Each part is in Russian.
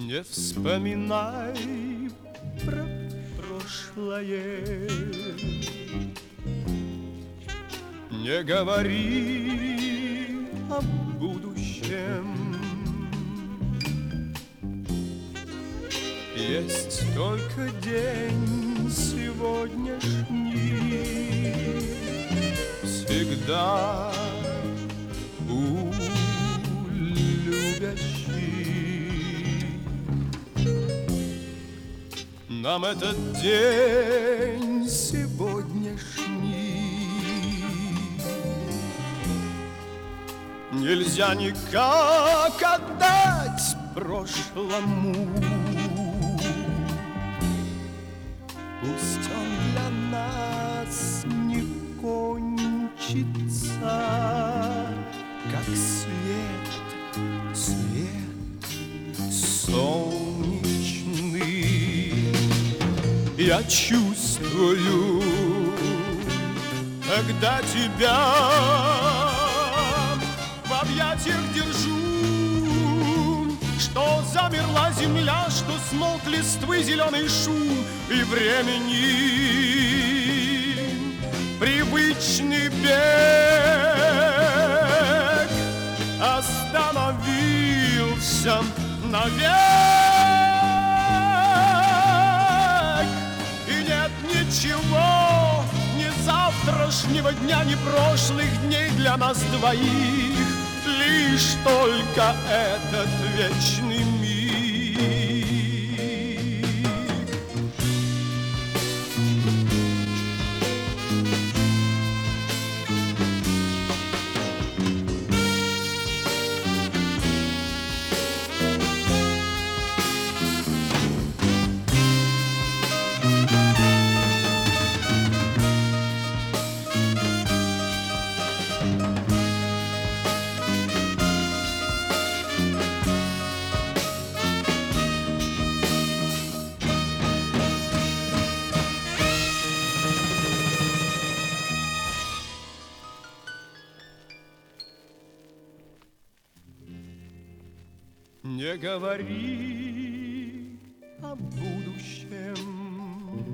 Не вспоминай про прошлое, не говори о будущем. Есть только день сегодняшний, всегда у любящих. Нам этот день сегодняшний нельзя никак отдать прошлому. Пусть он для нас не кончится, как свет солнечный. Я чувствую, когда тебя в объятиях держу, что замерла земля, что смолк листвы зеленый шум, и времени привычный бег остановился навек. И нет ничего, ни завтрашнего дня, ни прошлых дней для нас двоих, лишь только этот вечный миг. Не говори о будущем.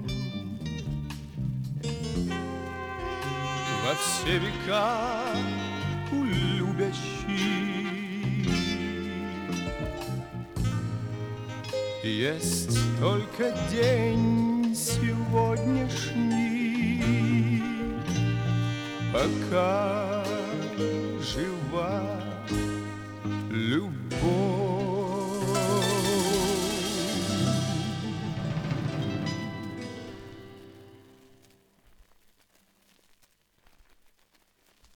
Во все века у любящих есть только день сегодняшний, пока жива любовь.